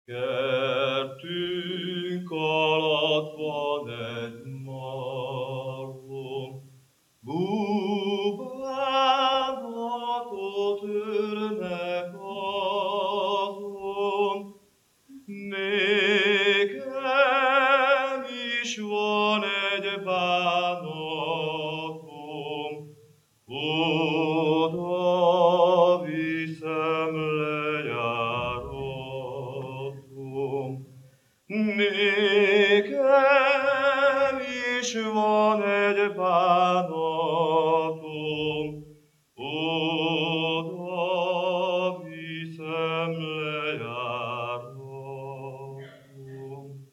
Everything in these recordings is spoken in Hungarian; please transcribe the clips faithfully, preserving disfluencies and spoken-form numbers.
Kertünk alatt van egy marha, búvárhatott őrnek azon. Nékem is van egy bánatom, oda viszem lejáratom. Nékem is van egy bánatom, oda viszem lejáratom.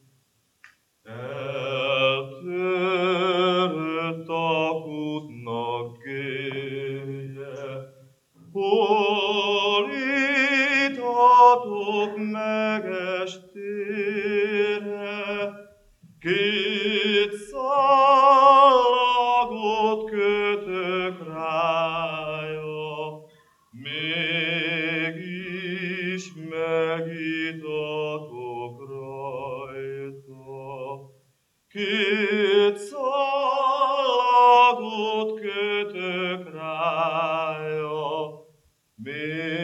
Eltörött a kútnak gélye, hol itatok meg estére, két szallagot kötök rája, mégis megitatok rajta. Két szallagot kötök rája, mégis